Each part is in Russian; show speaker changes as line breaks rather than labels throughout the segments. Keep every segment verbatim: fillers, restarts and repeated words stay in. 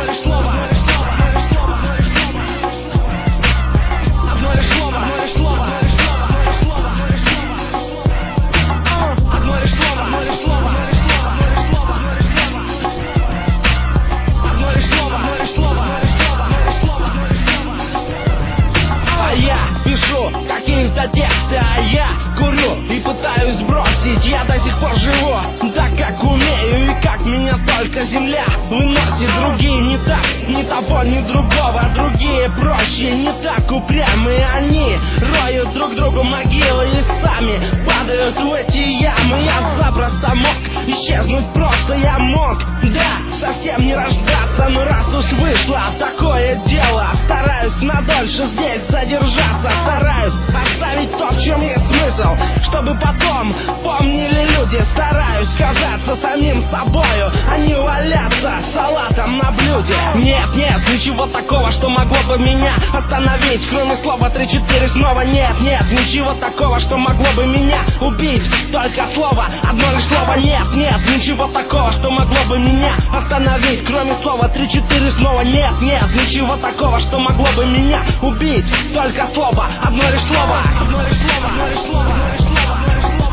лишь слово, одно лишь слово, одно лишь слово, одно лишь слово, одно лишь слово, одно лишь слово, одно лишь слово, одно лишь слово, одно лишь слово, одно лишь слово, одно лишь слово, одно лишь слово, одно лишь слово, одно лишь слово, одно лишь слово, одно лишь слово, одно лишь слово, одно лишь слово, одно лишь слово. А я пишу какие-то тексты, а я курю и пытаюсь бросить. Я до сих пор живу так, как умею, и как меня только земля выносит. Другие не так, ни того, ни другого. Другие проще, не так упрямые. Они роют друг другу могилы и сами падают в эти ямы. Я запросто мог исчезнуть, просто я мог, да, совсем не рождаться. Но раз уж вышло такое дело, стараюсь надольше здесь задержаться. Стараюсь оставить то, в чем есть смысл, чтобы потом помнили люди. Стараюсь казаться самим собою, а не валяться салатом на блюде. Нет, нет, ничего такого, что могло бы меня остановить, кроме слова три-четыре снова. Нет, нет, ничего такого, что могло бы меня убить, только слово, одно лишь слово. Нет, нет, ничего такого, что могло бы меня остановить, кроме слова три-четыре снова. Нет, нет, ничего такого, что могло бы меня убить, только слово, одно лишь слово, одно лишь слово, одно лишь слово, одно лишь слово, одно лишь слово,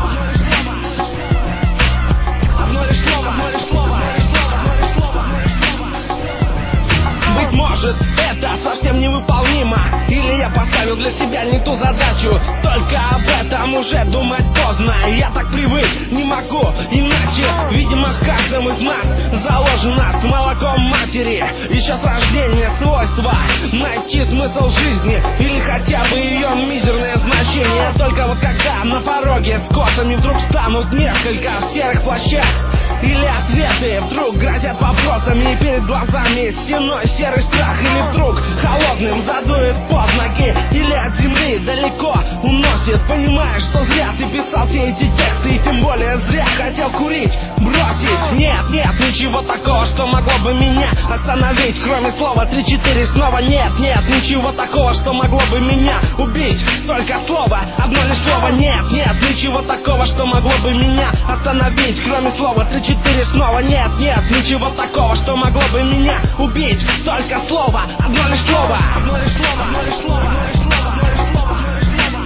одно лишь слово, одно лишь слово, одно лишь слово, одно лишь слово, одно лишь слово. Быть может, это совсем невыполнимо, или я поставил для себя не ту задачу. Только об этом уже думать поздно. Я так привык, не могу иначе. Видимо, в каждом из нас заложено с молоком матери еще с рождения свойства найти смысл жизни или хотя бы ее мизерное значение. Только вот когда на пороге с косами вдруг станут несколько в серых плащах, или ответы вдруг грозят вопросами, и перед глазами стеной серый страх, или вдруг холодным задует под ноги, или от земли далеко уносит. Понимаешь, что зря ты писал все эти тексты, и тем более зря хотел курить, бросить. Нет, нет, ничего такого, что могло бы меня остановить, кроме слова три-четыре снова. Нет, нет, ничего такого, что могло бы меня убить, только слово, одно лишь слово. Нет, нет, ничего такого, что могло бы меня остановить, кроме слова три-четыре снова. Нет, нет, ничего такого, что могло бы меня убить, только слово, одно лишь слово, одно лишь слово, одно лишь слово, одно лишь слово, одно лишь слово, одно лишь слово,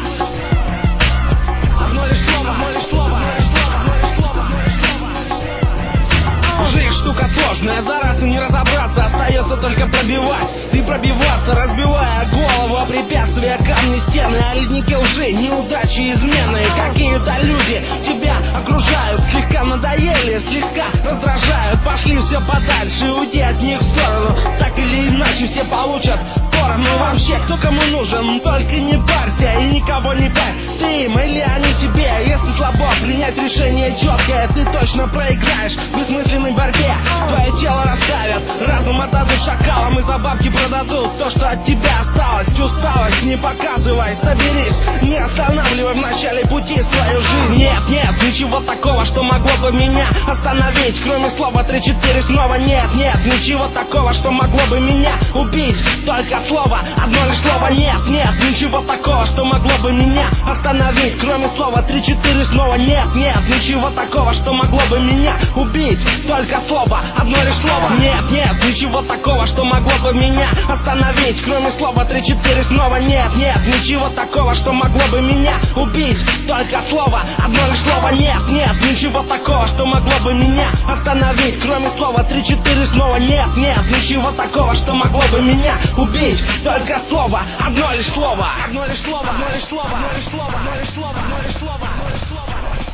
одно лишь слово, одно лишь слово, одно лишь слово, одно лишь слово, одно лишь слово. Жизнь штука сложная, за раз и не разобраться, остается только пробивать и пробиваться, разбивая голову о препятствия, камни, стены, а ледники лжи, неудачи, измены. Какие-то люди тебя окружают, слегка надоели, слегка раздражают. Пошли все подальше, уйди от них в сторону, так или иначе все получат поровну. Вообще, кто кому нужен, только не парься и никого не парь. Ты им или они тебе, если слабо принять решение четкое, ты точно проиграешь в бессмысленной борьбе. Твое тело расставят, разум отдадут шакалам, и за бабки продадут то, что от тебя осталось. Усталость не показывай, соберись, не останавливай в начале пути свою жизнь. Нет, нет, ничего такого, что могло бы меня остановить, кроме слова три-четыре снова. Нет, нет, ничего такого, что могло бы меня убить, только слово, одно лишь слово. Нет, нет, ничего такого, что могло бы меня остановить, кроме слова три-четыре снова. Нет, нет, ничего такого, что могло бы меня убить, только слово, одно лишь слово. Нет, нет, ничего такого, что могло бы меня остановить, кроме слова три-четыре снова. Нет, нет, ничего такого, что могло бы меня убить, только слово, одно лишь слово. Нет, нет, ничего такого, что могло бы меня остановить, кроме слова три-четыре снова. Нет, нет, ничего такого, что могло бы меня убить, только слово, одно лишь слово, одно лишь слово, одно лишь слово, одно лишь слово, одно лишь слово, одно лишь слово, одно лишь слово.